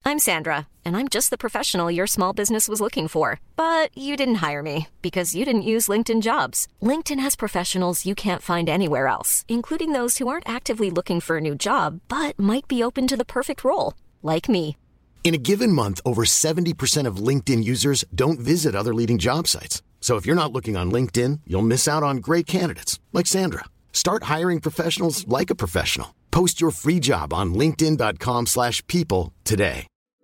I'm Sandra, and I'm just the professional your small business was looking for. But you didn't hire me because you didn't use LinkedIn Jobs. LinkedIn has professionals you can't find anywhere else, including those who aren't actively looking for a new job, but might be open to the perfect role, like me. In a given month, over 70% of LinkedIn users don't visit other leading job sites. So if you're not looking on LinkedIn, you'll miss out on great candidates like Sandra. Start hiring professionals like a professional. Post your free job on linkedin.com/people today.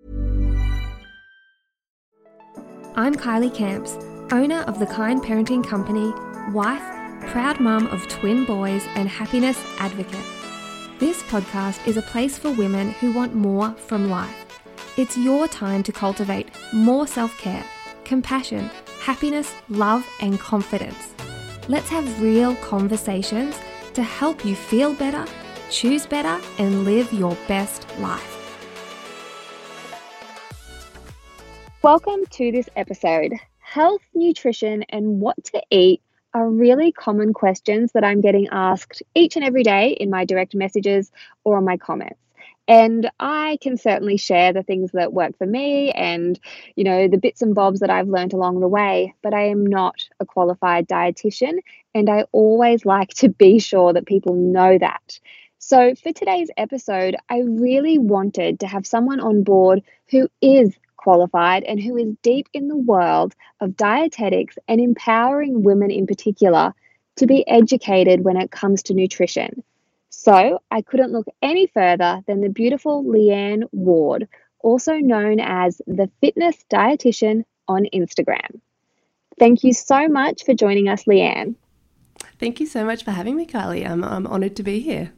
I'm Kylie Camps, owner of The Kind Parenting Company, wife, proud mum of twin boys, and happiness advocate. This podcast is a place for women who want more from life. It's your time to cultivate more self-care, compassion, happiness, love, and confidence. Let's have real conversations to help you feel better, choose better, and live your best life. Welcome to this episode. Health, nutrition, and what to eat are really common questions that I'm getting asked each and every day in my direct messages or on my comments. And I can certainly share the things that work for me and, the bits and bobs that I've learned along the way, but I am not a qualified dietitian, and I always like to be sure that people know that. So for today's episode, I really wanted to have someone on board who is qualified and who is deep in the world of dietetics and empowering women in particular to be educated when it comes to nutrition. So I couldn't look any further than the beautiful Leanne Ward, also known as the Fitness Dietitian on Instagram. Thank you so much for joining us, Leanne. Thank you so much for having me, Kylie. I'm honoured to be here.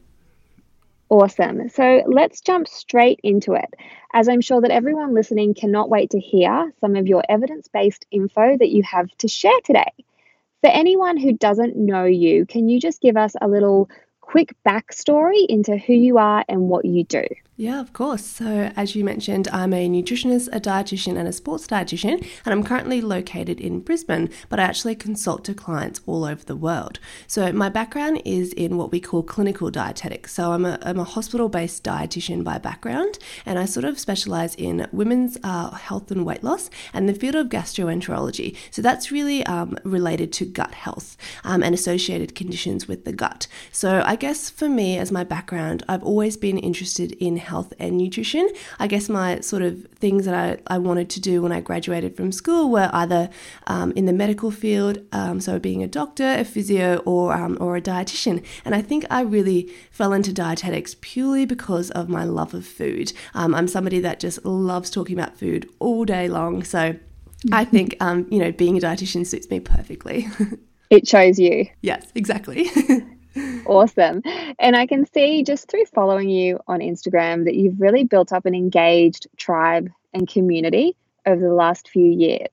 Awesome. So let's jump straight into it, as I'm sure that everyone listening cannot wait to hear some of your evidence-based info that you have to share today. For anyone who doesn't know you, can you just give us a little quick backstory into who you are and what you do? Yeah, of course. So as you mentioned, I'm a nutritionist, a dietitian and a sports dietitian, and I'm currently located in Brisbane, but I actually consult to clients all over the world. So my background is in what we call clinical dietetics. So I'm a hospital-based dietitian by background, and I sort of specialize in women's health and weight loss and the field of gastroenterology. So that's really related to gut health and associated conditions with the gut. So I guess for me, as my background, I've always been interested in health and nutrition. I guess my sort of things that I wanted to do when I graduated from school were either in the medical field, so being a doctor, a physio, or a dietitian. And I think I really fell into dietetics purely because of my love of food. I'm somebody that just loves talking about food all day long. So I think, being a dietitian suits me perfectly. It shows you. Yes, exactly. Awesome. And I can see just through following you on Instagram that you've really built up an engaged tribe and community over the last few years.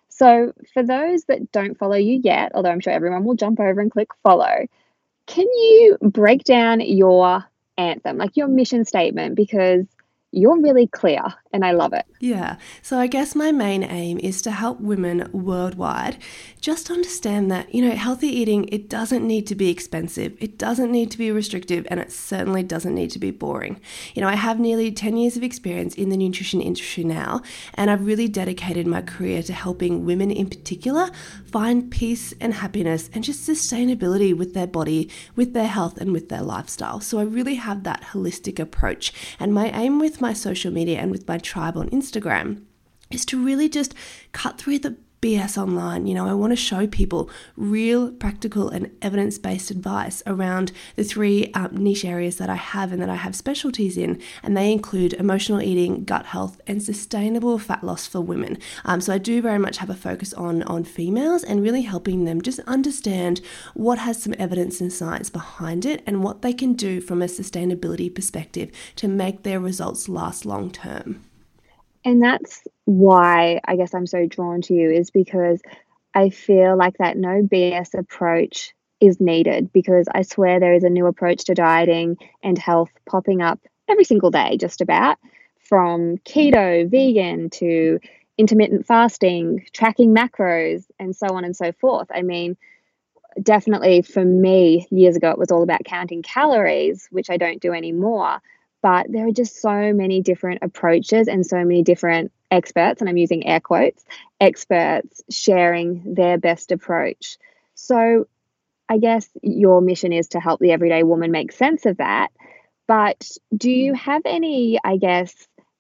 So for those that don't follow you yet, although I'm sure everyone will jump over and click follow, can you break down your anthem, like your mission statement? Because you're really clear and I love it. Yeah. So I guess my main aim is to help women worldwide just understand that, healthy eating, it doesn't need to be expensive. It doesn't need to be restrictive, and it certainly doesn't need to be boring. I have nearly 10 years of experience in the nutrition industry now, and I've really dedicated my career to helping women in particular find peace and happiness and just sustainability with their body, with their health, and with their lifestyle. So I really have that holistic approach. And my aim with my social media and with my tribe on Instagram is to really just cut through the BS online. I want to show people real, practical and evidence-based advice around the three niche areas that I have and that I have specialties in, and they include emotional eating, gut health and sustainable fat loss for women. So I do very much have a focus on females and really helping them just understand what has some evidence and science behind it and what they can do from a sustainability perspective to make their results last long term. And that's why I guess I'm so drawn to you, is because I feel like that no BS approach is needed, because I swear there is a new approach to dieting and health popping up every single day, just about, from keto, vegan to intermittent fasting, tracking macros, and so on and so forth. I mean, definitely for me, years ago, it was all about counting calories, which I don't do anymore. but there are just so many different approaches and so many different experts, and I'm using air quotes, experts sharing their best approach. So I guess your mission is to help the everyday woman make sense of that. But do you have any, I guess,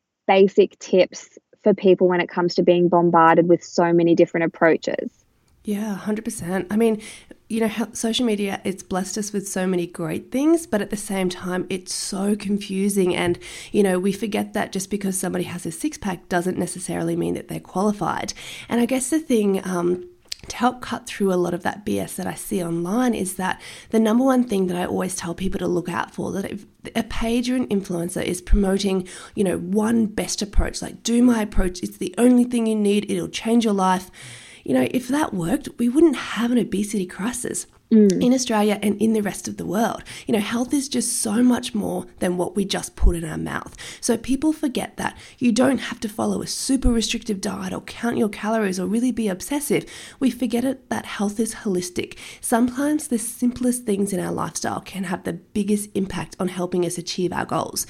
basic tips for people when it comes to being bombarded with so many different approaches? Yeah, 100%. I mean, social media, it's blessed us with so many great things, but at the same time, it's so confusing. And, we forget that just because somebody has a six-pack doesn't necessarily mean that they're qualified. And I guess the thing to help cut through a lot of that BS that I see online is that the number one thing that I always tell people to look out for, that if a page or an influencer is promoting, one best approach, like do my approach, it's the only thing you need, it'll change your life. If that worked, we wouldn't have an obesity crisis in Australia and in the rest of the world. Health is just so much more than what we just put in our mouth. So people forget that you don't have to follow a super restrictive diet or count your calories or really be obsessive. We forget that health is holistic. Sometimes the simplest things in our lifestyle can have the biggest impact on helping us achieve our goals.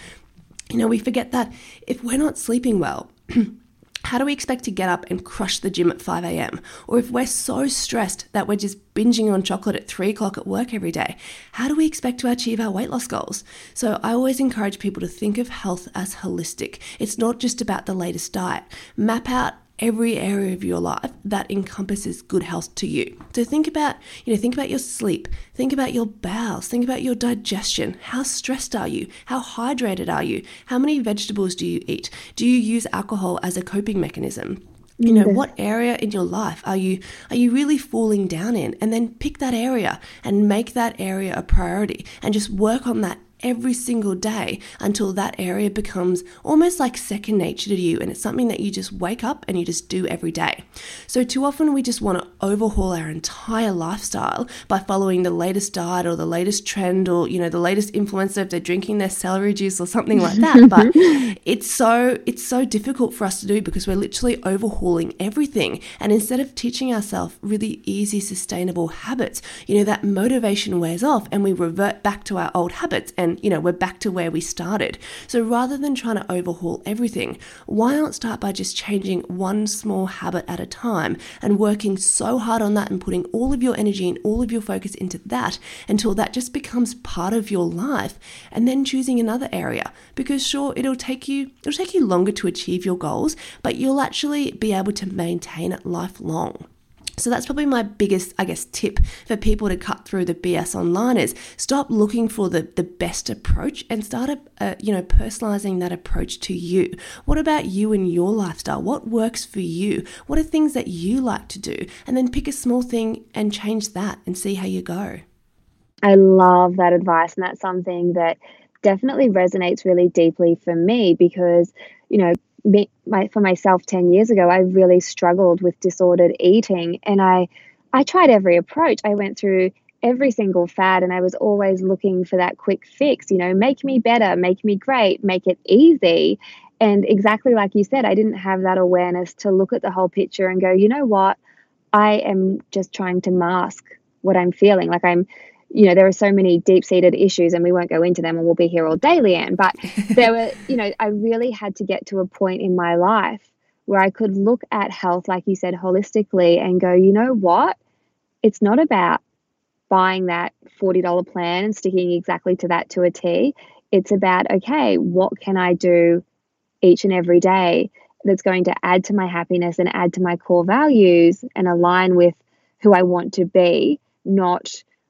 We forget that if we're not sleeping well, how do we expect to get up and crush the gym at 5 a.m? Or if we're so stressed that we're just binging on chocolate at 3 o'clock at work every day, how do we expect to achieve our weight loss goals? So I always encourage people to think of health as holistic. It's not just about the latest diet. Map out every area of your life that encompasses good health to you. So think about your sleep, think about your bowels, think about your digestion. How stressed are you? How hydrated are you? How many vegetables do you eat? Do you use alcohol as a coping mechanism? What area in your life are you really falling down in? And then pick that area and make that area a priority and just work on that every single day until that area becomes almost like second nature to you, and it's something that you just wake up and you just do every day. So too often we just want to overhaul our entire lifestyle by following the latest diet or the latest trend or the latest influencer if they're drinking their celery juice or something like that. But it's so difficult for us to do because we're literally overhauling everything, and instead of teaching ourselves really easy sustainable habits, that motivation wears off and we revert back to our old habits, and we're back to where we started. So rather than trying to overhaul everything, why not start by just changing one small habit at a time and working so hard on that and putting all of your energy and all of your focus into that until that just becomes part of your life, and then choosing another area. Because sure, it'll take you longer to achieve your goals, but you'll actually be able to maintain it lifelong. So that's probably my biggest, tip for people to cut through the BS online is stop looking for the best approach and start, personalizing that approach to you. What about you and your lifestyle? What works for you? What are things that you like to do? And then pick a small thing and change that and see how you go. I love that advice. And that's something that definitely resonates really deeply for me because, for myself 10 years ago, I really struggled with disordered eating, and I tried every approach. I went through every single fad, and I was always looking for that quick fix, make me better, make me great, make it easy. And exactly like you said, I didn't have that awareness to look at the whole picture and go, you know what, I am just trying to mask what I'm feeling. Like there are so many deep-seated issues, and we won't go into them, and we'll be here all day, Leanne. But there were, I really had to get to a point in my life where I could look at health, like you said, holistically and go, you know what? It's not about buying that $40 plan and sticking exactly to that to a T. It's about, okay, what can I do each and every day that's going to add to my happiness and add to my core values and align with who I want to be, not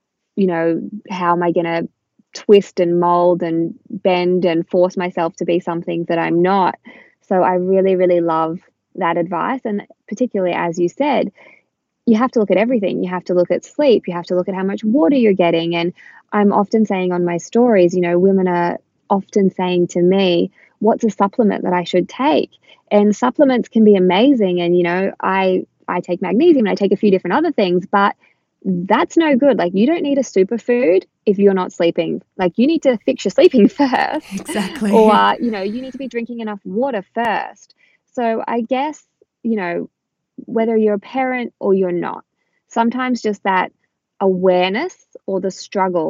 how am I going to twist and mold and bend and force myself to be something that I'm not. So I really, really love that advice. And particularly, as you said, you have to look at everything. You have to look at sleep. You have to look at how much water you're getting. And I'm often saying on my stories, women are often saying to me, what's a supplement that I should take? And supplements can be amazing. And, I take magnesium and I take a few different other things, but that's no good. Like, you don't need a superfood if you're not sleeping. Like, you need to fix your sleeping first. Exactly. Or, you need to be drinking enough water first. So I guess, whether you're a parent or you're not, sometimes just that awareness or the struggle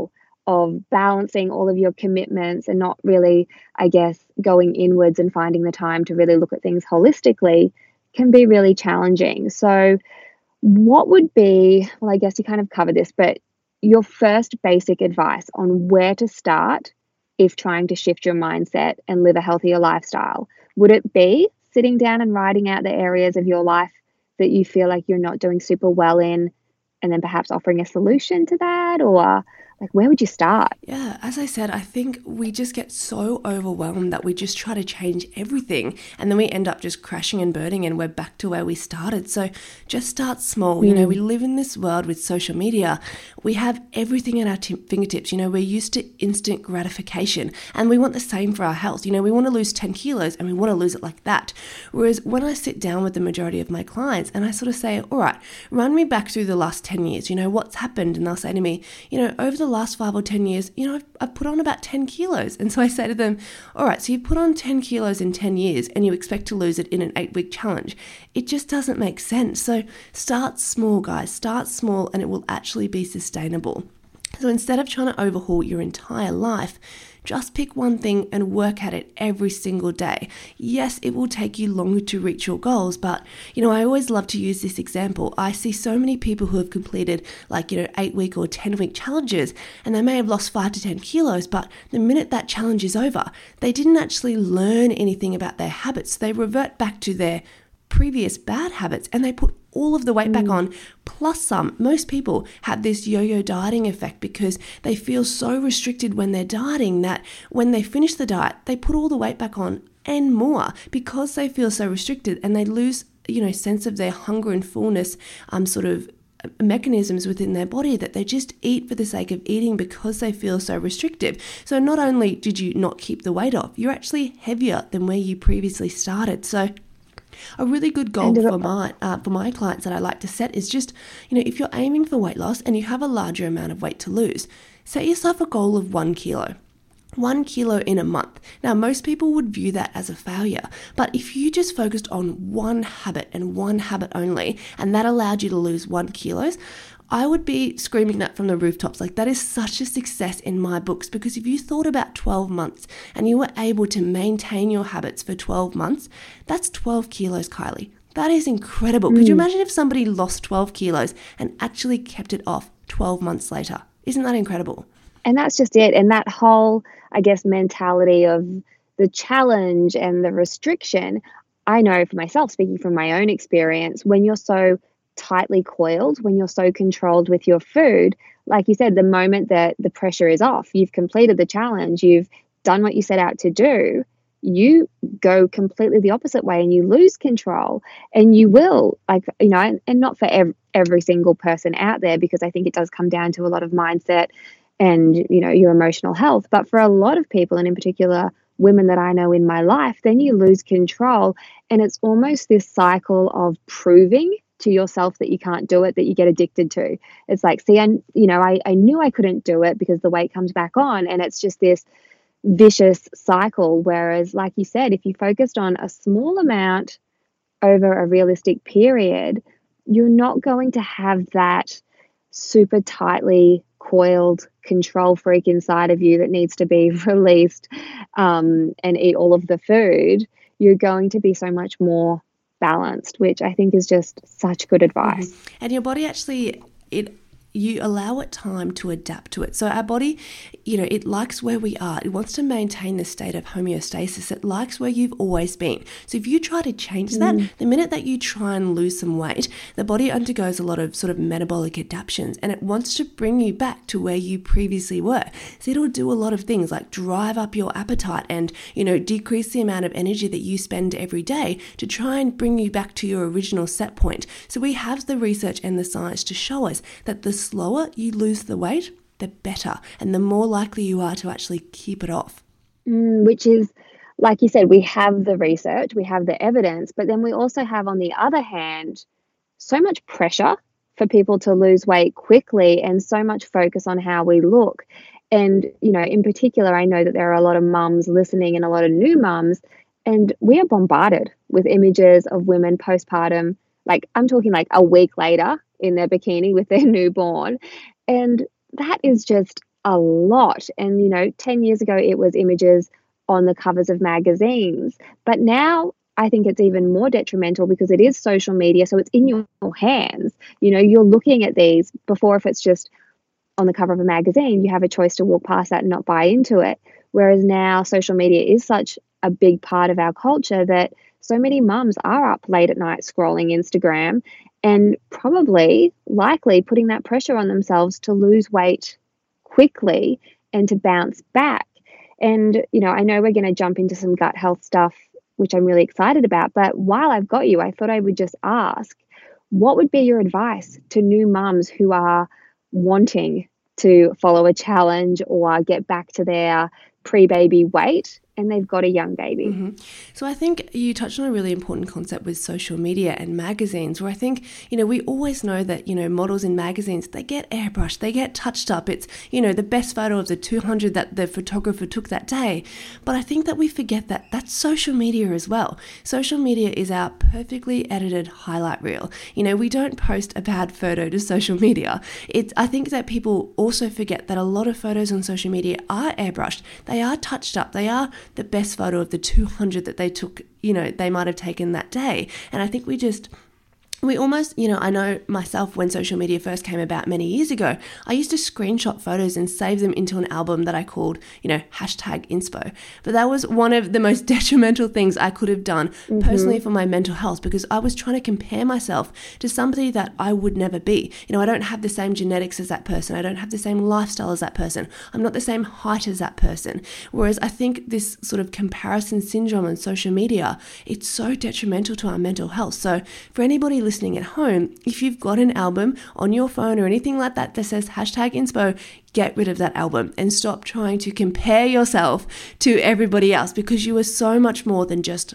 of balancing all of your commitments and not really, I guess, going inwards and finding the time to really look at things holistically can be really challenging. So, what would be, well, I guess you kind of covered this, but your first basic advice on where to start if trying to shift your mindset and live a healthier lifestyle? Would it be sitting down and writing out the areas of your life that you feel like you're not doing super well in, and then perhaps offering a solution to that? Or like, where would you start? Yeah, as I said, I think we just get so overwhelmed that we just try to change everything, and then we end up just crashing and burning and we're back to where we started. So just start small. You know, we live in this world with social media. We have everything at our fingertips. You know, we're used to instant gratification, and we want the same for our health. You know, we want to lose 10 kilos and we want to lose it like that. Whereas when I sit down with the majority of my clients and I sort of say, all right, run me back through the last 10 years, you know, what's happened? And they'll say to me, you know, over the last 5 or 10 years, you know, I've put on about 10 kilos. And so I say to them, all right, so you put on 10 kilos in 10 years and you expect to lose it in an 8-week challenge. It just doesn't make sense. So start small, guys. Start small and it will actually be sustainable. So instead of trying to overhaul your entire life, just pick one thing and work at it every single day. Yes, it will take you longer to reach your goals, but, you know, I always love to use this example. I see so many people who have completed 8-week or 10-week challenges, and they may have lost 5 to 10 kilos, but the minute that challenge is over, they didn't actually learn anything about their habits. They revert back to their previous bad habits and they put all of the weight back on plus some. Most people have this yo-yo dieting effect because they feel so restricted when they're dieting that when they finish the diet, they put all the weight back on and more because they feel so restricted, and they lose, you know, sense of their hunger and fullness sort of mechanisms within their body, that they just eat for the sake of eating because they feel so restrictive. So not only did you not keep the weight off, you're actually heavier than where you previously started. So a really good goal for my clients that I like to set is just, you know, if you're aiming for weight loss and you have a larger amount of weight to lose, set yourself a goal of 1 kilo. 1 kilo in a month. Now, most people would view that as a failure, but if you just focused on one habit and one habit only, and that allowed you to lose 1 kilo, I would be screaming that from the rooftops. Like, that is such a success in my books, because if you thought about 12 months and you were able to maintain your habits for 12 months, that's 12 kilos, Kylie. That is incredible. Could you imagine if somebody lost 12 kilos and actually kept it off 12 months later? Isn't that incredible? And that's just it. And that whole, I guess, mentality of the challenge and the restriction, I know for myself, speaking from my own experience, when you're so tightly coiled, when you're so controlled with your food, like you said, the moment that the pressure is off, you've completed the challenge, you've done what you set out to do, you go completely the opposite way and you lose control. And you will, like, you know, and not for every single person out there, because I think it does come down to a lot of mindset and, you know, your emotional health. But for a lot of people, and in particular women that I know in my life, then you lose control. And it's almost this cycle of proving to yourself that you can't do it, that you get addicted to. It's like, see, I knew I couldn't do it because the weight comes back on. And it's just this vicious cycle. Whereas, like you said, if you focused on a small amount over a realistic period, you're not going to have that super tightly coiled control freak inside of you that needs to be released and eat all of the food. You're going to be so much more balanced, which I think is just such good advice. And your body actually, you allow it time to adapt to it. So our body, you know, it likes where we are. It wants to maintain the state of homeostasis. It likes where you've always been. So if you try to change that, the minute that you try and lose some weight, the body undergoes a lot of sort of metabolic adaptations, and it wants to bring you back to where you previously were. So it'll do a lot of things like drive up your appetite and, you know, decrease the amount of energy that you spend every day to try and bring you back to your original set point. So we have the research and the science to show us that the slower you lose the weight, the better, and the more likely you are to actually keep it off. Which is, like you said, we have the research, we have the evidence, but then we also have, on the other hand, so much pressure for people to lose weight quickly and so much focus on how we look. And, you know, in particular, I know that there are a lot of mums listening and a lot of new mums, and we are bombarded with images of women postpartum, like I'm talking like a week later in their bikini with their newborn. And that is just a lot. And, 10 years ago, it was images on the covers of magazines. But now I think it's even more detrimental because it is social media. So it's in your hands. You're looking at these before. If it's just on the cover of a magazine, you have a choice to walk past that and not buy into it. Whereas now social media is such a big part of our culture that so many mums are up late at night scrolling Instagram and probably likely putting that pressure on themselves to lose weight quickly and to bounce back. And, I know we're going to jump into some gut health stuff, which I'm really excited about. But while I've got you, I thought I would just ask, what would be your advice to new mums who are wanting to follow a challenge or get back to their pre-baby weight and they've got a young baby? Mm-hmm. So I think you touched on a really important concept with social media and magazines, where I think, we always know that, models in magazines, they get airbrushed, they get touched up. It's, the best photo of the 200 that the photographer took that day. But I think that we forget that that's social media as well. Social media is our perfectly edited highlight reel. We don't post a bad photo to social media. I think that people also forget that a lot of photos on social media are airbrushed. They are touched up. They are the best photo of the 200 that they took, they might have taken that day. And I think we almost, I know myself when social media first came about many years ago, I used to screenshot photos and save them into an album that I called, #inspo. But that was one of the most detrimental things I could have done personally for my mental health, because I was trying to compare myself to somebody that I would never be. I don't have the same genetics as that person. I don't have the same lifestyle as that person. I'm not the same height as that person. Whereas I think this sort of comparison syndrome on social media, it's so detrimental to our mental health. So for anybody listening at home, if you've got an album on your phone or anything like that that says #inspo, get rid of that album and stop trying to compare yourself to everybody else, because you are so much more than just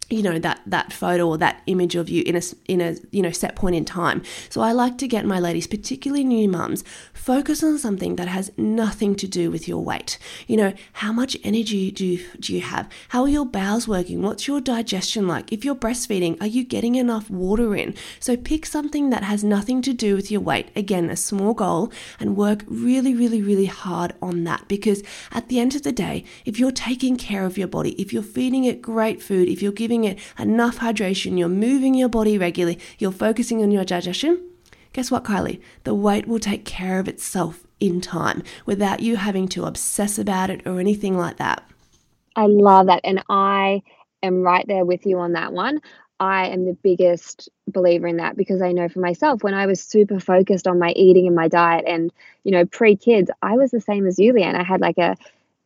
that photo or that image of you in a set point in time. So I like to get my ladies, particularly new mums, focus on something that has nothing to do with your weight. How much energy do you have? How are your bowels working? What's your digestion like? If you're breastfeeding, are you getting enough water in? So pick something that has nothing to do with your weight. Again, a small goal, and work really, really, really hard on that, because at the end of the day, if you're taking care of your body, if you're feeding it great food, if you're giving it enough hydration, you're moving your body regularly, you're focusing on your digestion, guess what, Kylie? The weight will take care of itself in time without you having to obsess about it or anything like that. I love that. And I am right there with you on that one. I am the biggest believer in that, because I know for myself, when I was super focused on my eating and my diet and, pre-kids, I was the same as you, Leanne. I had like a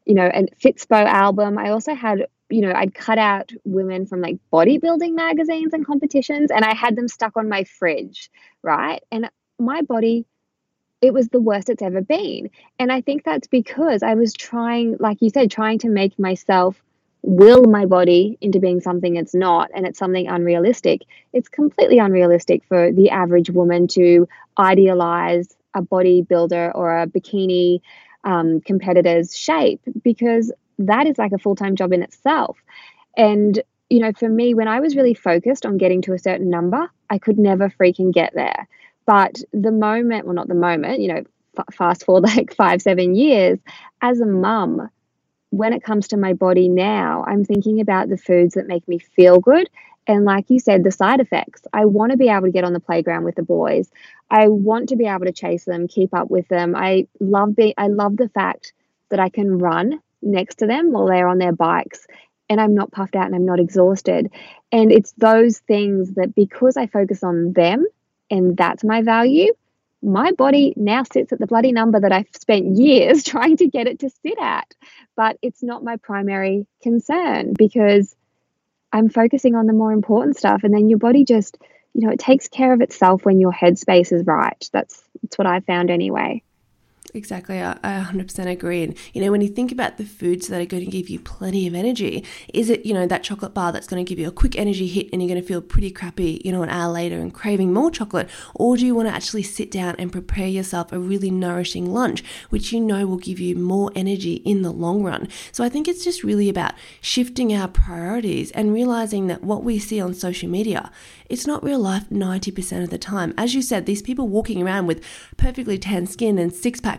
Fitspo album. I also had I'd cut out women from like bodybuilding magazines and competitions, and I had them stuck on my fridge, right? And my body, it was the worst it's ever been. And I think that's because I was trying, like you said, trying to make myself will my body into being something it's not, and it's something unrealistic. It's completely unrealistic for the average woman to idealize a bodybuilder or a bikini competitor's shape, because that is like a full-time job in itself. And, for me, when I was really focused on getting to a certain number, I could never freaking get there. But not the moment, fast forward like 5-7 years, as a mum, when it comes to my body now, I'm thinking about the foods that make me feel good. And like you said, the side effects. I want to be able to get on the playground with the boys. I want to be able to chase them, keep up with them. I love the fact that I can run next to them while they're on their bikes, and I'm not puffed out and I'm not exhausted. And it's those things that, because I focus on them and that's my value, my body now sits at the bloody number that I've spent years trying to get it to sit at. But it's not my primary concern, because I'm focusing on the more important stuff. And then your body just, it takes care of itself when your headspace is right. That's what I found anyway. Exactly. I 100% agree. And, when you think about the foods that are going to give you plenty of energy, is it, that chocolate bar that's going to give you a quick energy hit and you're going to feel pretty crappy, an hour later and craving more chocolate? Or do you want to actually sit down and prepare yourself a really nourishing lunch, which will give you more energy in the long run? So I think it's just really about shifting our priorities and realizing that what we see on social media, it's not real life 90% of the time. As you said, these people walking around with perfectly tan skin and six-packs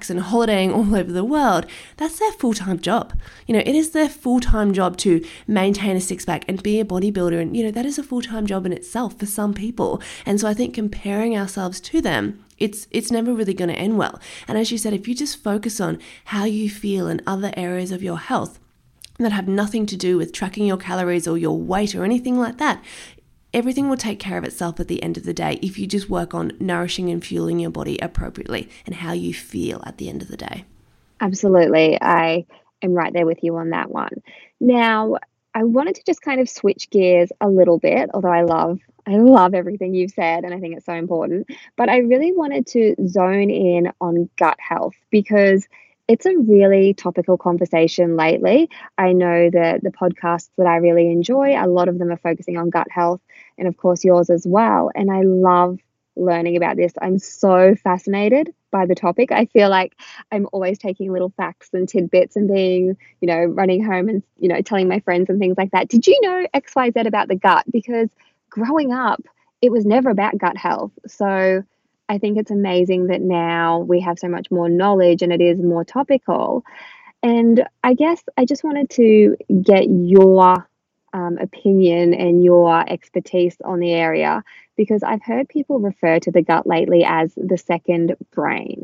packs and holidaying all over the world, that's their full-time job. It is their full-time job to maintain a six-pack and be a bodybuilder. And, that is a full-time job in itself for some people. And so I think comparing ourselves to them, it's never really going to end well. And as you said, if you just focus on how you feel in other areas of your health that have nothing to do with tracking your calories or your weight or anything like that, everything will take care of itself at the end of the day if you just work on nourishing and fueling your body appropriately and how you feel at the end of the day. Absolutely. I am right there with you on that one. Now, I wanted to just kind of switch gears a little bit, although I love everything you've said and I think it's so important. But I really wanted to zone in on gut health because it's a really topical conversation lately. I know that the podcasts that I really enjoy, a lot of them are focusing on gut health, and of course yours as well. And I love learning about this. I'm so fascinated by the topic. I feel like I'm always taking little facts and tidbits and being, running home and, telling my friends and things like that. Did you know XYZ about the gut? Because growing up, it was never about gut health. So I think it's amazing that now we have so much more knowledge and it is more topical. And I guess I just wanted to get your opinion and your expertise on the area because I've heard people refer to the gut lately as the second brain.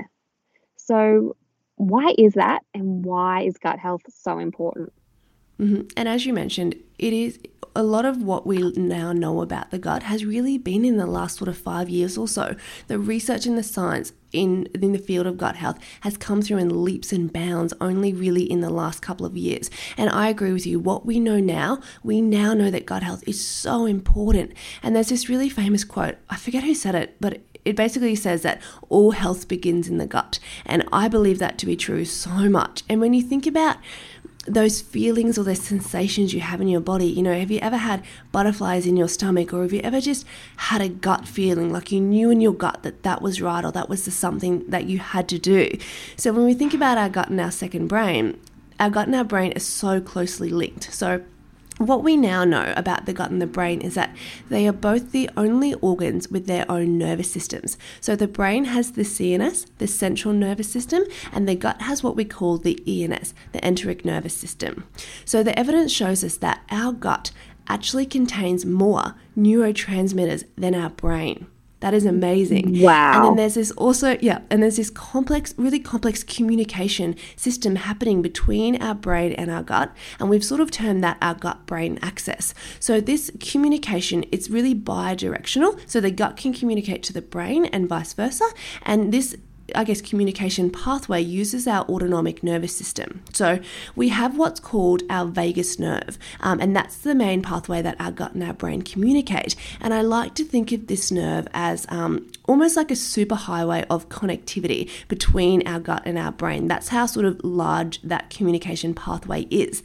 So why is that and why is gut health so important? Mm-hmm. And as you mentioned, it is a lot of what we now know about the gut has really been in the last sort of 5 years or so. The research and the science in the field of gut health has come through in leaps and bounds only really in the last couple of years. And I agree with you. What we know now, we now know that gut health is so important. And there's this really famous quote, I forget who said it, but it basically says that all health begins in the gut. And I believe that to be true so much. And when you think about those feelings or those sensations you have in your body, have you ever had butterflies in your stomach, or have you ever just had a gut feeling like you knew in your gut that was right or that was something that you had to do? So when we think about our gut and our second brain, our gut and our brain are so closely linked. So what we now know about the gut and the brain is that they are both the only organs with their own nervous systems. So the brain has the CNS, the central nervous system, and the gut has what we call the ENS, the enteric nervous system. So the evidence shows us that our gut actually contains more neurotransmitters than our brain. That is amazing. Wow. And then there's this really complex communication system happening between our brain and our gut. And we've sort of termed that our gut-brain axis. So this communication, it's really bidirectional. So the gut can communicate to the brain and vice versa. And this communication pathway uses our autonomic nervous system. So we have what's called our vagus nerve, and that's the main pathway that our gut and our brain communicate. And I like to think of this nerve as almost like a superhighway of connectivity between our gut and our brain. That's how sort of large that communication pathway is.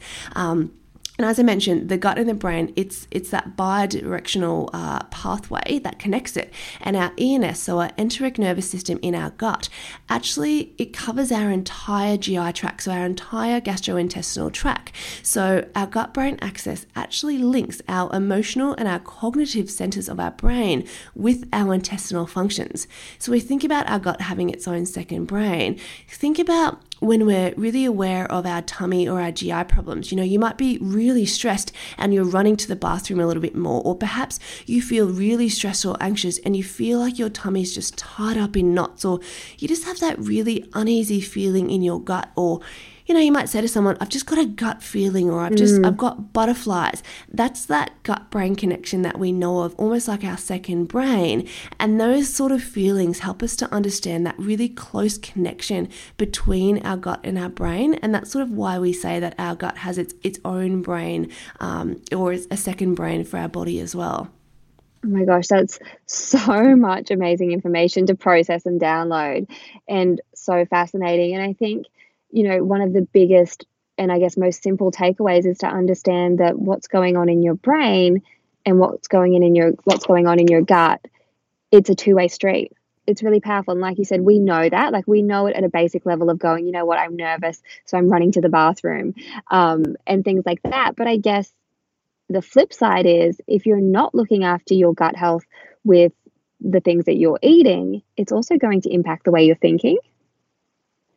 And as I mentioned, the gut and the brain, it's that bidirectional pathway that connects it. And our ENS, so our enteric nervous system in our gut, actually it covers our entire GI tract, so our entire gastrointestinal tract. So our gut-brain axis actually links our emotional and our cognitive centers of our brain with our intestinal functions. So we think about our gut having its own second brain. Think about when we're really aware of our tummy or our GI problems. You might be really stressed and you're running to the bathroom a little bit more, or perhaps you feel really stressed or anxious and you feel like your tummy's just tied up in knots, or you just have that really uneasy feeling in your gut, or you might say to someone, I've just got a gut feeling, or I've got butterflies. That's that gut-brain connection that we know of, almost like our second brain. And those sort of feelings help us to understand that really close connection between our gut and our brain. And that's sort of why we say that our gut has its own brain, or a second brain for our body as well. Oh my gosh, that's so much amazing information to process and download, and so fascinating. And I think one of the biggest and I guess most simple takeaways is to understand that what's going on in your brain and what's going on in your gut, it's a two-way street. It's really powerful. And like you said, we know that, we know it at a basic level of going, you know what, I'm nervous, so I'm running to the bathroom, and things like that. But I guess the flip side is if you're not looking after your gut health with the things that you're eating, it's also going to impact the way you're thinking.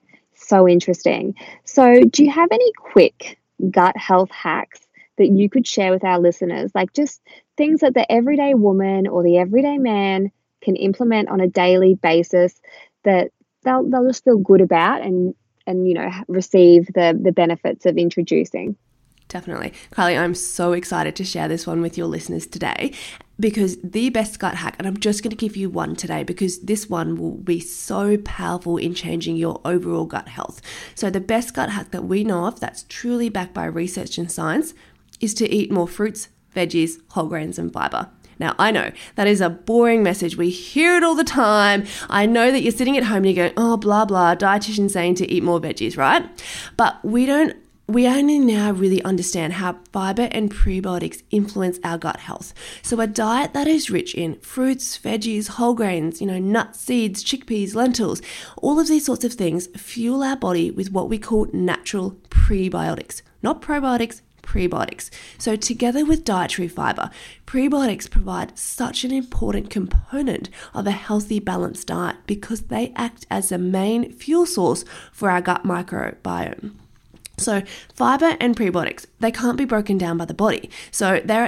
So interesting. So do you have any quick gut health hacks that you could share with our listeners? Like just things that the everyday woman or the everyday man can implement on a daily basis that they'll just feel good about and receive the benefits of introducing. Definitely. Kylie, I'm so excited to share this one with your listeners today because the best gut hack, and I'm just going to give you one today because this one will be so powerful in changing your overall gut health. So the best gut hack that we know of that's truly backed by research and science is to eat more fruits, veggies, whole grains, and fiber. Now, I know that is a boring message. We hear it all the time. I know that you're sitting at home and you're going, oh, blah, blah, dietitian saying to eat more veggies, right? But we only now really understand how fiber and prebiotics influence our gut health. So a diet that is rich in fruits, veggies, whole grains, nuts, seeds, chickpeas, lentils, all of these sorts of things fuel our body with what we call natural prebiotics, not probiotics, prebiotics. So together with dietary fiber, prebiotics provide such an important component of a healthy, balanced diet because they act as the main fuel source for our gut microbiome. So fiber and prebiotics, they can't be broken down by the body. So they're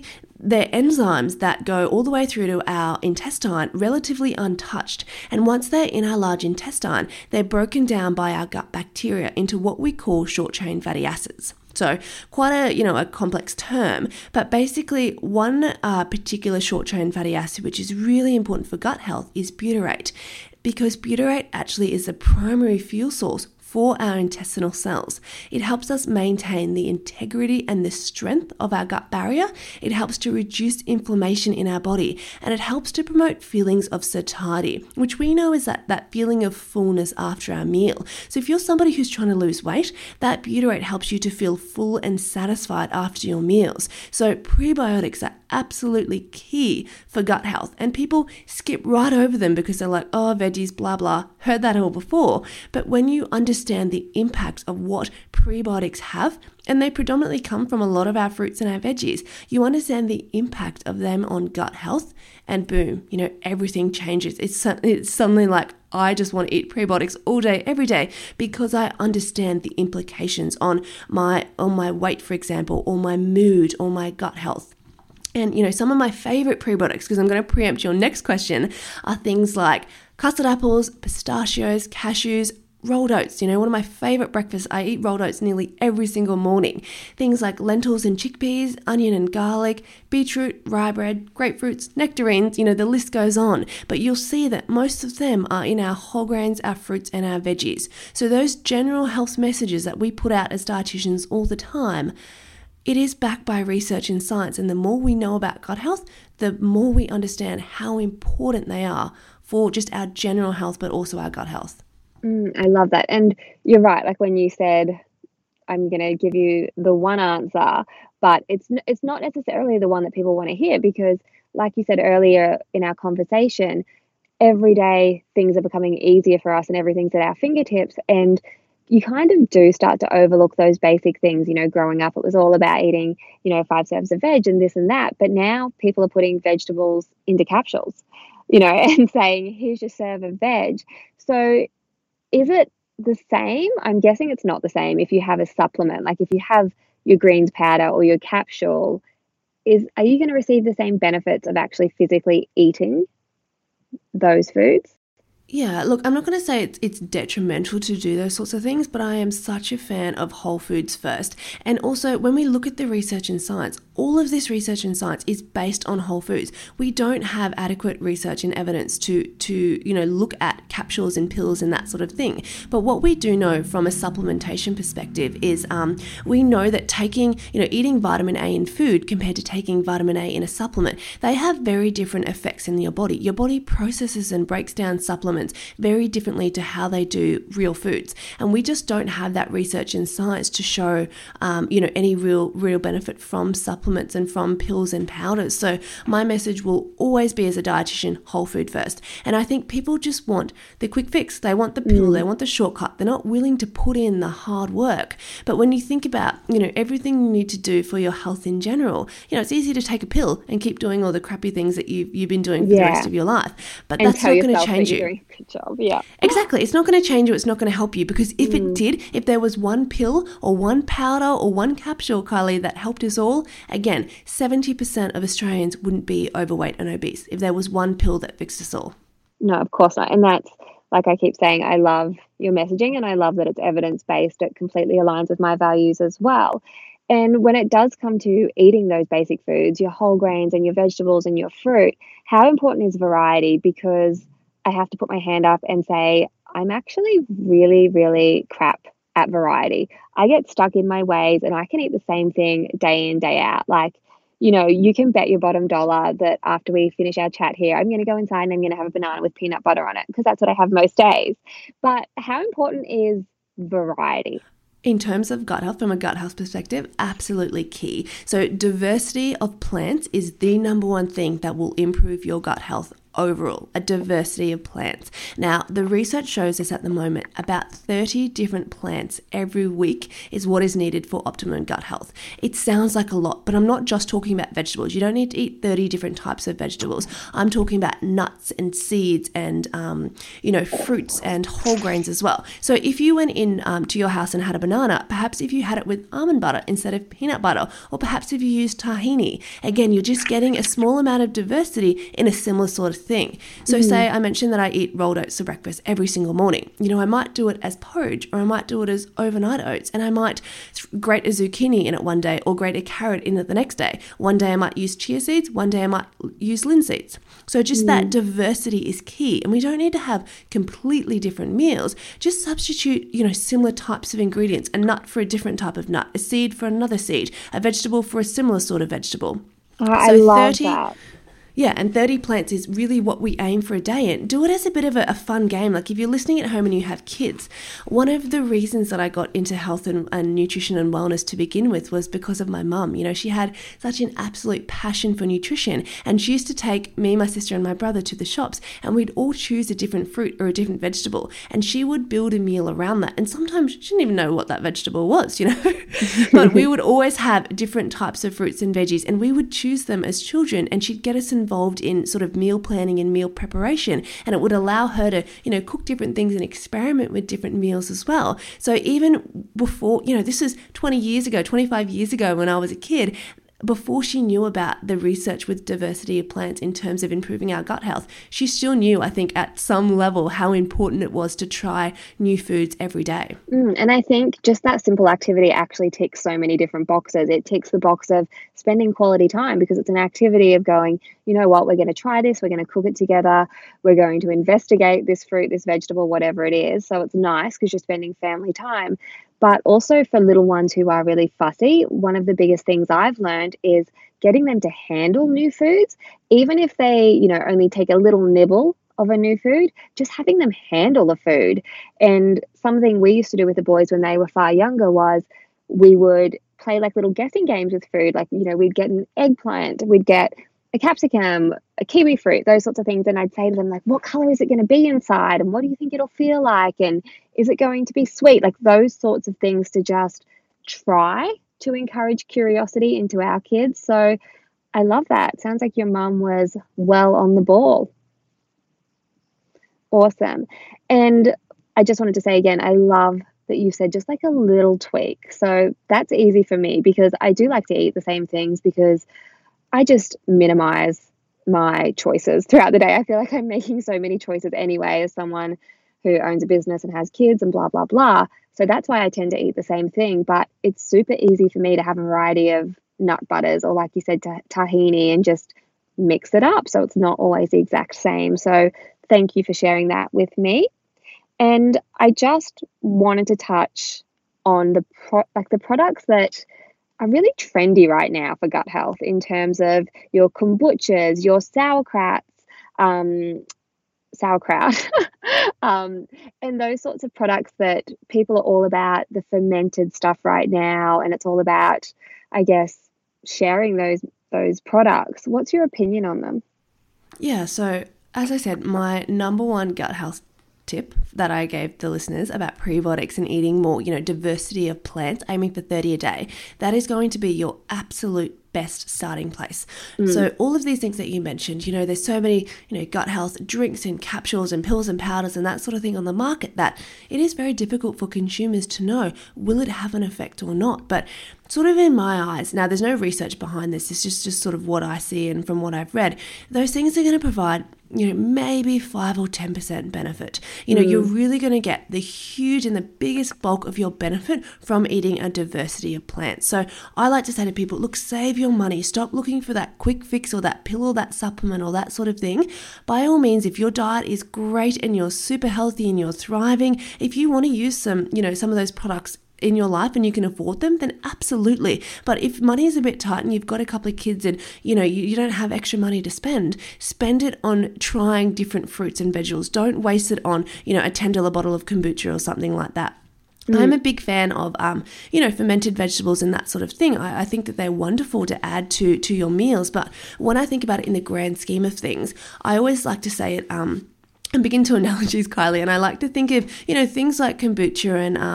enzymes that go all the way through to our intestine relatively untouched. And once they're in our large intestine, they're broken down by our gut bacteria into what we call short-chain fatty acids. So quite a complex term, but basically one particular short-chain fatty acid, which is really important for gut health, is butyrate, because butyrate actually is the primary fuel source for our intestinal cells. It helps us maintain the integrity and the strength of our gut barrier. It helps to reduce inflammation in our body, and it helps to promote feelings of satiety, which we know is that feeling of fullness after our meal. So if you're somebody who's trying to lose weight, that butyrate helps you to feel full and satisfied after your meals. So prebiotics are absolutely key for gut health, and people skip right over them because they're like, oh, veggies, blah, blah, heard that all before. But when you understand the impact of what prebiotics have, and they predominantly come from a lot of our fruits and our veggies, you understand the impact of them on gut health, and boom, everything changes. It's suddenly like, I just want to eat prebiotics all day, every day, because I understand the implications on my weight, for example, or my mood, or my gut health. And, some of my favorite prebiotics, because I'm going to preempt your next question, are things like custard apples, pistachios, cashews, rolled oats. One of my favorite breakfasts, I eat rolled oats nearly every single morning. Things like lentils and chickpeas, onion and garlic, beetroot, rye bread, grapefruits, nectarines, the list goes on. But you'll see that most of them are in our whole grains, our fruits, and our veggies. So those general health messages that we put out as dietitians all the time, it is backed by research and science, and the more we know about gut health, the more we understand how important they are for just our general health, but also our gut health. I love that. And you're right. Like when you said, I'm going to give you the one answer, but it's not necessarily the one that people want to hear because, like you said earlier in our conversation, every day things are becoming easier for us and everything's at our fingertips. And you kind of do start to overlook those basic things. Growing up, it was all about eating, 5 serves of veg and this and that. But now people are putting vegetables into capsules, and saying, here's your serve of veg. So is it the same? I'm guessing it's not the same if you have a supplement. Like if you have your greens powder or your capsule, are you going to receive the same benefits of actually physically eating those foods? Yeah, look, I'm not going to say it's detrimental to do those sorts of things, but I am such a fan of whole foods first. And also, when we look at the research and science, all of this research and science is based on whole foods. We don't have adequate research and evidence to look at capsules and pills and that sort of thing. But what we do know from a supplementation perspective is we know that eating vitamin A in food compared to taking vitamin A in a supplement, they have very different effects in your body. Your body processes and breaks down supplements very differently to how they do real foods. And we just don't have that research and science to show, any real benefit from supplements supplements and from pills and powders. So my message will always be, as a dietitian, whole food first. And I think people just want the quick fix. They want the pill, they want the shortcut. They're not willing to put in the hard work. But when you think about, everything you need to do for your health in general, it's easy to take a pill and keep doing all the crappy things that you've been doing for the rest of your life. But that's not going to change you. Doing a good job. Yeah. Exactly. It's not going to change you. It's not going to help you, because if it did, if there was one pill or one powder or one capsule, Kylie, that helped us all, again, 70% of Australians wouldn't be overweight and obese if there was one pill that fixed us all. No, of course not. And that's, like I keep saying, I love your messaging and I love that it's evidence-based. It completely aligns with my values as well. And when it does come to eating those basic foods, your whole grains and your vegetables and your fruit, how important is variety? Because I have to put my hand up and say, I'm actually really, really crap at variety. I get stuck in my ways and I can eat the same thing day in, day out. Like, you can bet your bottom dollar that after we finish our chat here, I'm going to go inside and I'm going to have a banana with peanut butter on it, because that's what I have most days. But how important is variety? In terms of gut health, from a gut health perspective, absolutely key. So diversity of plants is the number one thing that will improve your gut health overall, a diversity of plants. Now, the research shows us at the moment about 30 different plants every week is what is needed for optimum gut health. It sounds like a lot, but I'm not just talking about vegetables. You don't need to eat 30 different types of vegetables. I'm talking about nuts and seeds and, fruits and whole grains as well. So if you went in to your house and had a banana, perhaps if you had it with almond butter instead of peanut butter, or perhaps if you used tahini, again, you're just getting a small amount of diversity in a similar sort of thing. So say I mentioned that I eat rolled oats for breakfast every single morning. I might do it as porridge, or I might do it as overnight oats, and I might grate a zucchini in it one day or grate a carrot in it the next day. One day I might use chia seeds, one day I might use linseeds. So just that diversity is key, and we don't need to have completely different meals. Just substitute, similar types of ingredients, a nut for a different type of nut, a seed for another seed, a vegetable for a similar sort of vegetable. I love that. Yeah, and 30 plants is really what we aim for a day. And do it as a bit of a fun game. Like if you're listening at home and you have kids, one of the reasons that I got into health and nutrition and wellness to begin with was because of my mum. She had such an absolute passion for nutrition, and she used to take me, my sister and my brother to the shops, and we'd all choose a different fruit or a different vegetable, and she would build a meal around that. And sometimes she didn't even know what that vegetable was, but we would always have different types of fruits and veggies, and we would choose them as children, and she'd get us involved in sort of meal planning and meal preparation, and it would allow her to cook different things and experiment with different meals as well. So even before, this is 20 years ago, 25 years ago when I was a kid, before she knew about the research with diversity of plants in terms of improving our gut health, she still knew, I think, at some level how important it was to try new foods every day. And I think just that simple activity actually ticks so many different boxes. It ticks the box of spending quality time, because it's an activity of going, you know what, we're going to try this, we're going to cook it together, we're going to investigate this fruit, this vegetable, whatever it is. So it's nice because you're spending family time. But also for little ones who are really fussy, one of the biggest things I've learned is getting them to handle new foods, even if they, only take a little nibble of a new food, just having them handle the food. And something we used to do with the boys when they were far younger was we would play like little guessing games with food. Like, we'd get an eggplant, we'd get a capsicum, a kiwi fruit, those sorts of things. And I'd say to them, like, what color is it going to be inside? And what do you think it'll feel like? And is it going to be sweet? Like those sorts of things to just try to encourage curiosity into our kids. So I love that. Sounds like your mum was well on the ball. Awesome. And I just wanted to say again, I love that you said just like a little tweak. So that's easy for me, because I do like to eat the same things, because I just minimize my choices throughout the day. I feel like I'm making so many choices anyway as someone who owns a business and has kids and blah, blah, blah. So that's why I tend to eat the same thing. But it's super easy for me to have a variety of nut butters, or like you said, tahini, and just mix it up. So it's not always the exact same. So thank you for sharing that with me. And I just wanted to touch on the products that are really trendy right now for gut health, in terms of your kombuchas, your sauerkraut, and those sorts of products that people are all about, the fermented stuff right now. And it's all about, I guess, sharing those products. What's your opinion on them? Yeah, so as I said, my number one gut health tip that I gave the listeners about prebiotics and eating more, diversity of plants, aiming for 30 a day, that is going to be your absolute best starting place. So all of these things that you mentioned, there's so many, gut health drinks and capsules and pills and powders and that sort of thing on the market that it is very difficult for consumers to know, will it have an effect or not? But sort of in my eyes, now there's no research behind this, it's just sort of what I see and from what I've read, those things are going to provide maybe 5 or 10% benefit. You're really going to get the huge and the biggest bulk of your benefit from eating a diversity of plants. So I like to say to people, look, save your money. Stop looking for that quick fix or that pill or that supplement or that sort of thing. By all means, if your diet is great and you're super healthy and you're thriving, if you want to use some of those products in your life and you can afford them, then absolutely. But if money is a bit tight and you've got a couple of kids and you don't have extra money to spend it on trying different fruits and vegetables. Don't waste it on a $10 bottle of kombucha or something like that. I'm a big fan of, fermented vegetables and that sort of thing. I think that they're wonderful to add to your meals. But when I think about it in the grand scheme of things, I always like to say it, and begin to analogies, Kylie, and I like to think of, things like kombucha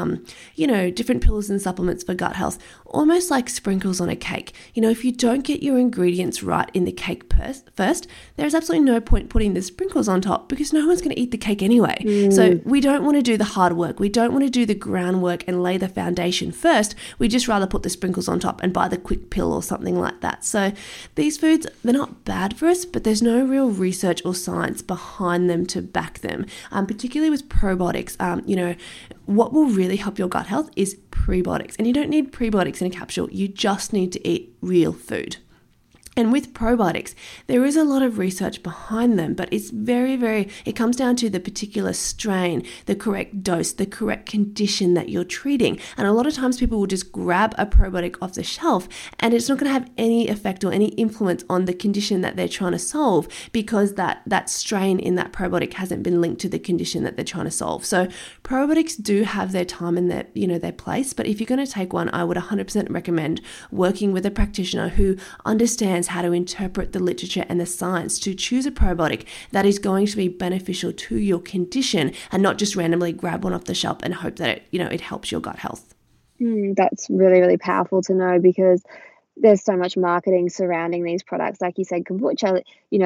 and, different pills and supplements for gut health, almost like sprinkles on a cake. If you don't get your ingredients right in the cake first, there's absolutely no point putting the sprinkles on top because no one's going to eat the cake anyway. So we don't want to do the hard work. We don't want to do the groundwork and lay the foundation first. We just rather put the sprinkles on top and buy the quick pill or something like that. So these foods, they're not bad for us, but there's no real research or science behind them to back them, particularly with probiotics. What will really help your gut health is prebiotics. And you don't need prebiotics in a capsule. You just need to eat real food. And with probiotics, there is a lot of research behind them, but it's it comes down to the particular strain, the correct dose, the correct condition that you're treating. And a lot of times people will just grab a probiotic off the shelf and it's not going to have any effect or any influence on the condition that they're trying to solve because that strain in that probiotic hasn't been linked to the condition that they're trying to solve. So probiotics do have their time and their place, but if you're going to take one, I would 100% recommend working with a practitioner who understands how to interpret the literature and the science to choose a probiotic that is going to be beneficial to your condition and not just randomly grab one off the shelf and hope that it helps your gut health. That's really, really powerful to know because there's so much marketing surrounding these products. Like you said, kombucha,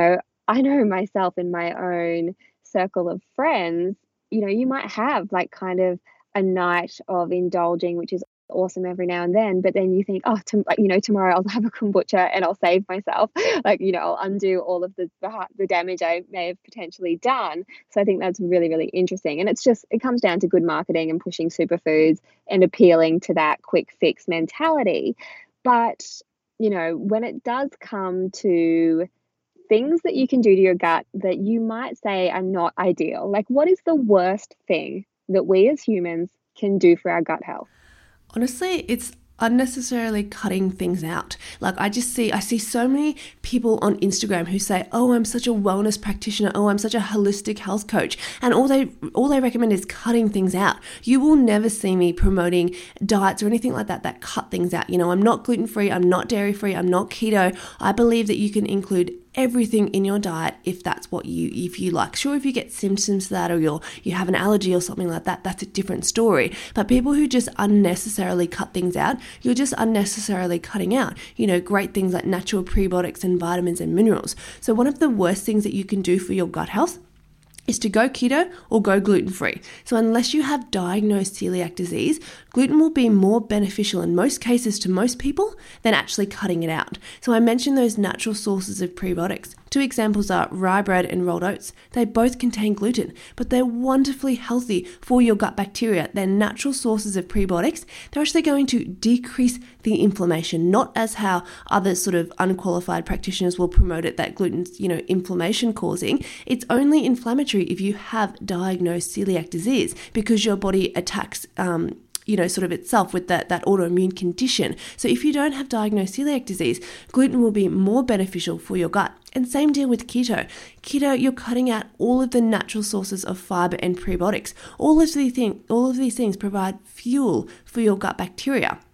I know myself in my own circle of friends, you might have like kind of a night of indulging, which is awesome every now and then, but then you think, tomorrow I'll have a kombucha and I'll save myself, I'll undo all of the damage I may have potentially done. So I think that's really, really interesting, and it comes down to good marketing and pushing superfoods and appealing to that quick fix mentality. But when it does come to things that you can do to your gut that you might say are not ideal, like what is the worst thing that we as humans can do for our gut health? Honestly, it's unnecessarily cutting things out. Like I see so many people on Instagram who say, oh, I'm such a wellness practitioner. Oh, I'm such a holistic health coach. And all they recommend is cutting things out. You will never see me promoting diets or anything like that cut things out. I'm not gluten-free. I'm not dairy-free. I'm not keto. I believe that you can include everything in your diet if that's what if you like. Sure, if you get symptoms to that or you have an allergy or something like that, that's a different story. But people who just unnecessarily cut things out, you're just unnecessarily cutting out, great things like natural prebiotics and vitamins and minerals. So one of the worst things that you can do for your gut health is to go keto or go gluten-free. So unless you have diagnosed celiac disease, gluten will be more beneficial in most cases to most people than actually cutting it out. So I mentioned those natural sources of prebiotics. Two examples are rye bread and rolled oats. They both contain gluten, but they're wonderfully healthy for your gut bacteria. They're natural sources of prebiotics. They're actually going to decrease the inflammation, not as how other sort of unqualified practitioners will promote it, that gluten's, inflammation causing. It's only inflammatory if you have diagnosed celiac disease because your body attacks sort of itself with that autoimmune condition. So if you don't have diagnosed celiac disease, gluten will be more beneficial for your gut. And same deal with keto. Keto, you're cutting out all of the natural sources of fiber and prebiotics. All of these things provide fuel for your gut bacteria.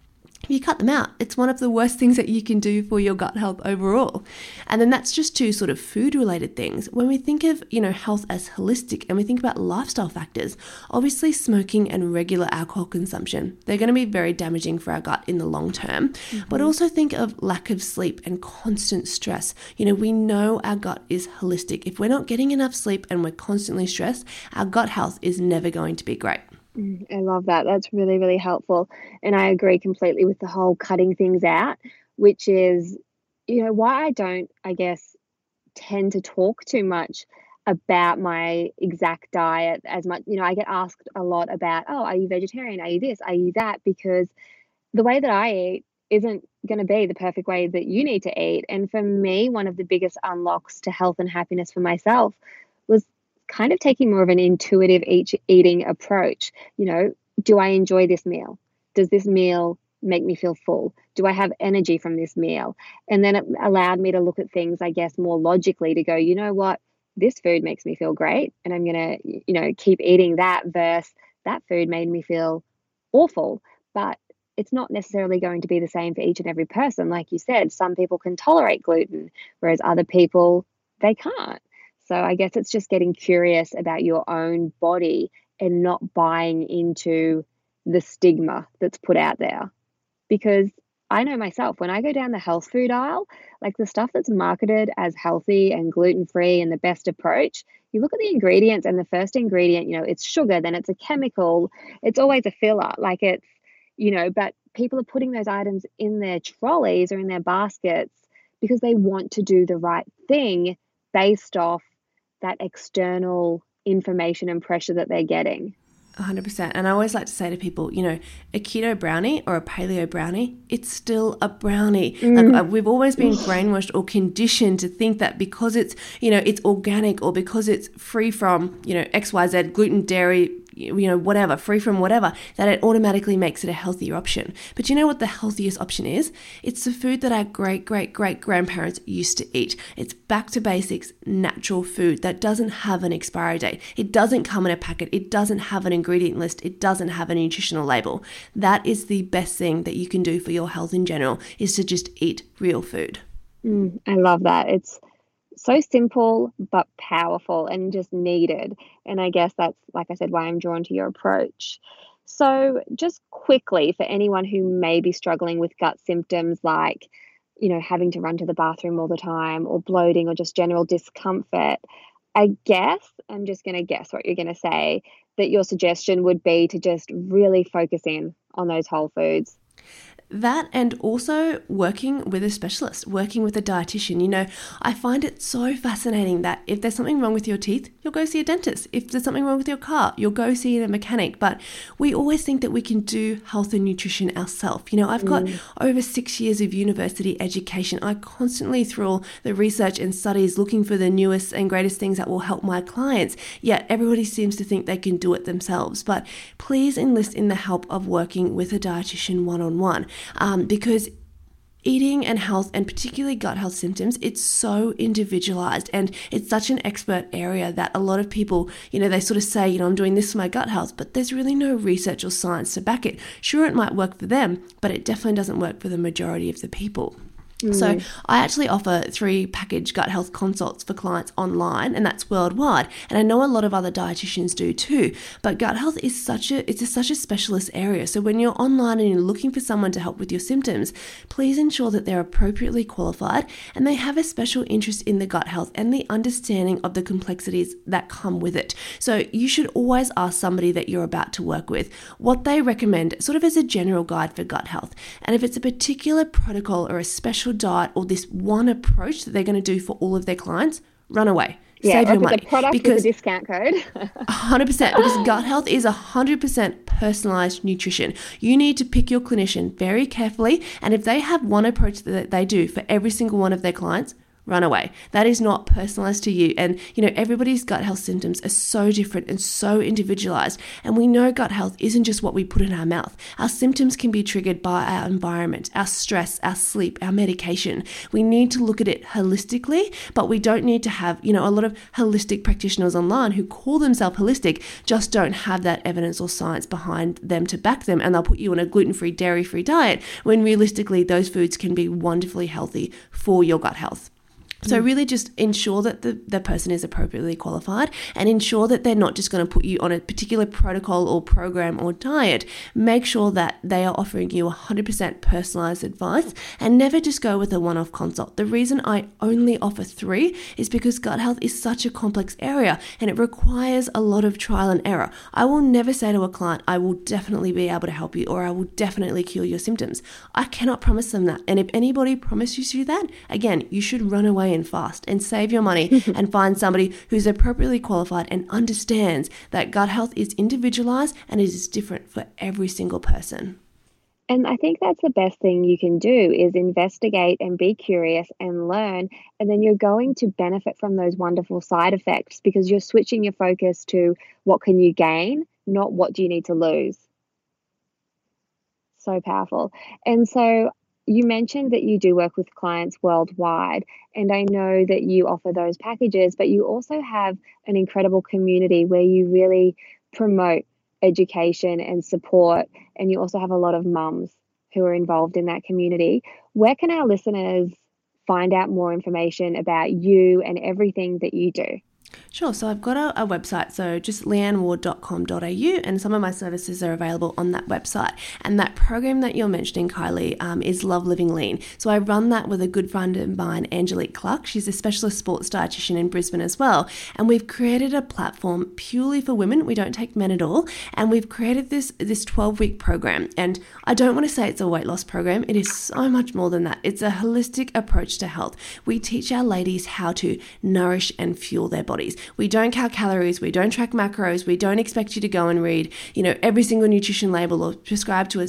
you cut them out, it's one of the worst things that you can do for your gut health overall. And then that's just two sort of food related things. When we think of, health as holistic and we think about lifestyle factors, obviously smoking and regular alcohol consumption, they're going to be very damaging for our gut in the long term. But also think of lack of sleep and constant stress. We know our gut is holistic. If we're not getting enough sleep and we're constantly stressed, our gut health is never going to be great. I love that. That's really, really helpful. And I agree completely with the whole cutting things out, which is, why I don't, I guess, tend to talk too much about my exact diet as much. I get asked a lot about, oh, are you vegetarian? Are you this? Are you that? Because the way that I eat isn't going to be the perfect way that you need to eat. And for me, one of the biggest unlocks to health and happiness for myself was kind of taking more of an intuitive eating approach. Do I enjoy this meal? Does this meal make me feel full? Do I have energy from this meal? And then it allowed me to look at things, I guess, more logically to go, you know what, this food makes me feel great and I'm going to, keep eating that versus that food made me feel awful. But it's not necessarily going to be the same for each and every person. Like you said, some people can tolerate gluten, whereas other people, they can't. So I guess it's just getting curious about your own body and not buying into the stigma that's put out there. Because I know myself, when I go down the health food aisle, like the stuff that's marketed as healthy and gluten-free and the best approach, you look at the ingredients and the first ingredient, it's sugar, then it's a chemical, it's always a filler. Like it's, but people are putting those items in their trolleys or in their baskets because they want to do the right thing based off that external information and pressure that they're getting. 100%. And I always like to say to people, a keto brownie or a paleo brownie, it's still a brownie. Like we've always been brainwashed or conditioned to think that because it's, it's organic or because it's free from, XYZ, gluten, dairy, whatever, free from whatever, that it automatically makes it a healthier option. But you know what the healthiest option is? It's the food that our great-great-great-grandparents used to eat. It's back to basics, natural food that doesn't have an expiry date. It doesn't come in a packet. It doesn't have an ingredient list. It doesn't have a nutritional label. That is the best thing that you can do for your health in general, is to just eat real food. I love that. It's so simple but powerful and just needed. And I guess that's, like I said, why I'm drawn to your approach. So just quickly, for anyone who may be struggling with gut symptoms like, having to run to the bathroom all the time or bloating or just general discomfort, I guess, I'm just going to guess what you're going to say, that your suggestion would be to just really focus in on those whole foods. That, and also working with a specialist, working with a dietitian. I find it so fascinating that if there's something wrong with your teeth, you'll go see a dentist. If there's something wrong with your car, you'll go see a mechanic. But we always think that we can do health and nutrition ourselves. I've got over 6 years of university education. I constantly, through all the research and studies, looking for the newest and greatest things that will help my clients. Yet everybody seems to think they can do it themselves. But please enlist in the help of working with a dietitian one-on-one. Because eating and health, and particularly gut health symptoms, it's so individualized and it's such an expert area that a lot of people, they sort of say, I'm doing this for my gut health, but there's really no research or science to back it. Sure, it might work for them, but it definitely doesn't work for the majority of the people. So I actually offer 3 package gut health consults for clients online, and that's worldwide. And I know a lot of other dietitians do too, but gut health is such a specialist area. So when you're online and you're looking for someone to help with your symptoms, please ensure that they're appropriately qualified and they have a special interest in the gut health and the understanding of the complexities that come with it. So you should always ask somebody that you're about to work with what they recommend, sort of as a general guide for gut health. And if it's a particular protocol or a special diet or this one approach that they're going to do for all of their clients, run away. Save your money. The product with a discount code. 100%, because gut health is 100% personalized nutrition. You need to pick your clinician very carefully, and if they have one approach that they do for every single one of their clients, run away. That is not personalized to you. And, everybody's gut health symptoms are so different and so individualized. And we know gut health isn't just what we put in our mouth. Our symptoms can be triggered by our environment, our stress, our sleep, our medication. We need to look at it holistically, but we don't need to have, a lot of holistic practitioners online who call themselves holistic just don't have that evidence or science behind them to back them. And they'll put you on a gluten-free, dairy-free diet when realistically those foods can be wonderfully healthy for your gut health. So really just ensure that the person is appropriately qualified and ensure that they're not just going to put you on a particular protocol or program or diet. Make sure that they are offering you 100% personalized advice and never just go with a one-off consult. The reason I only offer 3 is because gut health is such a complex area and it requires a lot of trial and error. I will never say to a client, I will definitely be able to help you or I will definitely cure your symptoms. I cannot promise them that. And if anybody promises you that, again, you should run away and fast and save your money and find somebody who's appropriately qualified and understands that gut health is individualized and it is different for every single person. And I think that's the best thing you can do is investigate and be curious and learn. And then you're going to benefit from those wonderful side effects because you're switching your focus to what can you gain, not what do you need to lose. So powerful. And so you mentioned that you do work with clients worldwide, and I know that you offer those packages, but you also have an incredible community where you really promote education and support, and you also have a lot of mums who are involved in that community. Where can our listeners find out more information about you and everything that you do? Sure. So I've got a website, so just leanneward.com.au, and some of my services are available on that website. And that program that you're mentioning, Kylie, is Love Living Lean. So I run that with a good friend of mine, Angelique Clark. She's a specialist sports dietitian in Brisbane as well. And we've created a platform purely for women. We don't take men at all. And we've created this 12-week program. And I don't want to say it's a weight loss program. It is so much more than that. It's a holistic approach to health. We teach our ladies how to nourish and fuel their bodies. We don't count calories, we don't track macros, we don't expect you to go and read, every single nutrition label or prescribe to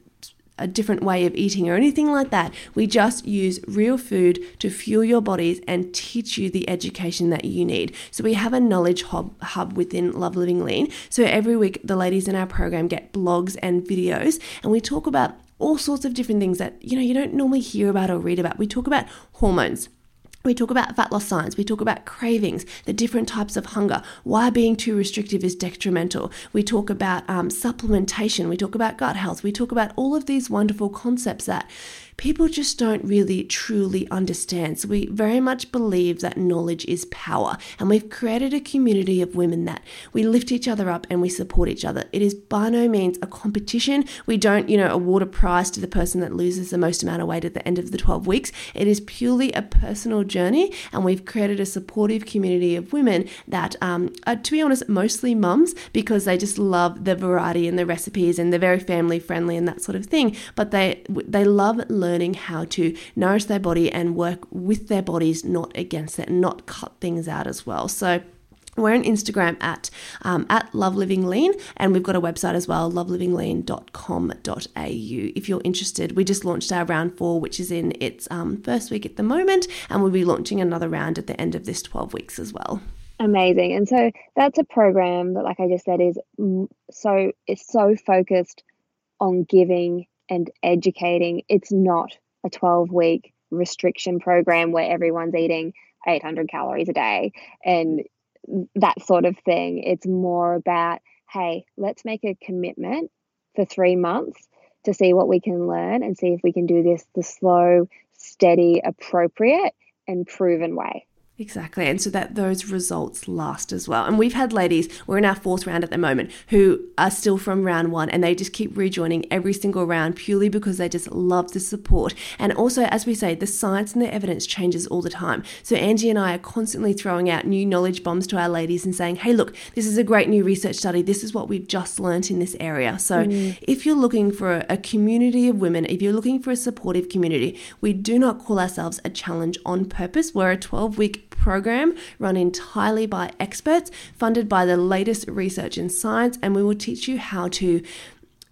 a different way of eating or anything like that. We just use real food to fuel your bodies and teach you the education that you need. So we have a knowledge hub within Love Living Lean. So every week the ladies in our program get blogs and videos, and we talk about all sorts of different things that you don't normally hear about or read about. We talk about hormones. We talk about fat loss science, we talk about cravings, the different types of hunger, why being too restrictive is detrimental. We talk about supplementation, we talk about gut health, we talk about all of these wonderful concepts that people just don't really truly understand. So we very much believe that knowledge is power, and we've created a community of women that we lift each other up and we support each other. It is by no means a competition. We don't, award a prize to the person that loses the most amount of weight at the end of the 12 weeks. It is purely a personal journey, and we've created a supportive community of women that are, to be honest, mostly mums, because they just love the variety and the recipes and they're very family friendly and that sort of thing. But they love learning how to nourish their body and work with their bodies, not against it, and not cut things out as well. So we're on Instagram at Love Living Lean, and we've got a website as well, lovelivinglean.com.au. If you're interested, we just launched our round 4, which is in its first week at the moment, and we'll be launching another round at the end of this 12 weeks as well. Amazing. And so that's a program that, like I just said, is so focused on giving and educating. It's not a 12-week restriction program where everyone's eating 800 calories a day and that sort of thing. It's more about, hey, let's make a commitment for 3 months to see what we can learn and see if we can do this the slow, steady, appropriate, and proven way. Exactly. And so that those results last as well. And we've had ladies, we're in our 4th round at the moment, who are still from round 1, and they just keep rejoining every single round purely because they just love the support. And also, as we say, the science and the evidence changes all the time. So Angie and I are constantly throwing out new knowledge bombs to our ladies and saying, hey, look, this is a great new research study. This is what we've just learnt in this area. So if you're looking for a community of women, if you're looking for a supportive community, we do not call ourselves a challenge on purpose. We're a 12-week program run entirely by experts, funded by the latest research in science, and we will teach you how to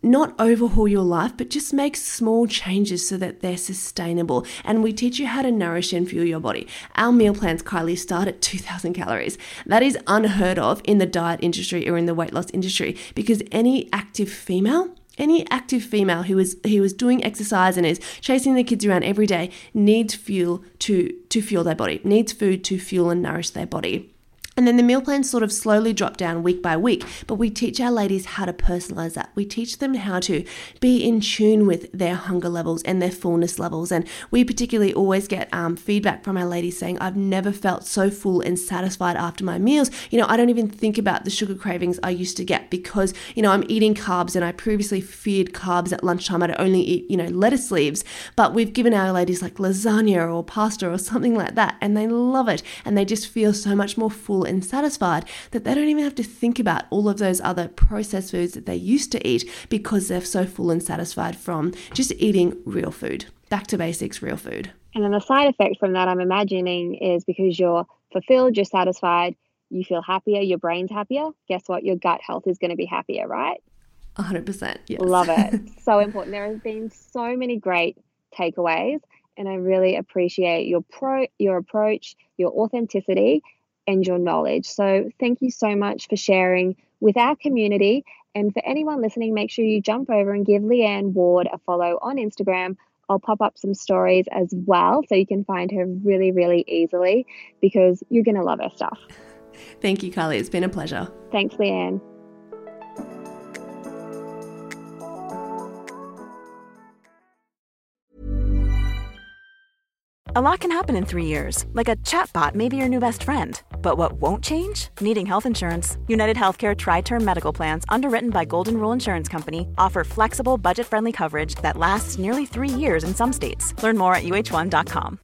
not overhaul your life, but just make small changes so that they're sustainable. And we teach you how to nourish and fuel your body. Our meal plans, Kylie, start at 2,000 calories. That is unheard of in the diet industry or in the weight loss industry, because any active female who is doing exercise and is chasing their kids around every day needs fuel to fuel their body, needs food to fuel and nourish their body. And then the meal plans sort of slowly drop down week by week, but we teach our ladies how to personalize that. We teach them how to be in tune with their hunger levels and their fullness levels. And we particularly always get feedback from our ladies saying, I've never felt so full and satisfied after my meals. I don't even think about the sugar cravings I used to get because, I'm eating carbs, and I previously feared carbs at lunchtime. I'd only eat, lettuce leaves, but we've given our ladies like lasagna or pasta or something like that, and they love it. And they just feel so much more full and satisfied that they don't even have to think about all of those other processed foods that they used to eat because they're so full and satisfied from just eating real food. Back to basics, real food. And then the side effect from that, I'm imagining, is because you're fulfilled, you're satisfied, you feel happier, your brain's happier. Guess what? Your gut health is going to be happier, right? 100%. Yes. Love it. So important. There have been so many great takeaways, and I really appreciate your approach, your authenticity, and your knowledge. So thank you so much for sharing with our community. And for anyone listening, make sure you jump over and give Leanne Ward a follow on Instagram. I'll pop up some stories as well so you can find her really, really easily, because you're going to love her stuff. Thank you, Kylie. It's been a pleasure. Thanks, Leanne. A lot can happen in 3 years, like a chatbot may be your new best friend. But what won't change? Needing health insurance. United Healthcare Tri-Term Medical Plans, underwritten by Golden Rule Insurance Company, offer flexible, budget-friendly coverage that lasts nearly 3 years in some states. Learn more at uh1.com.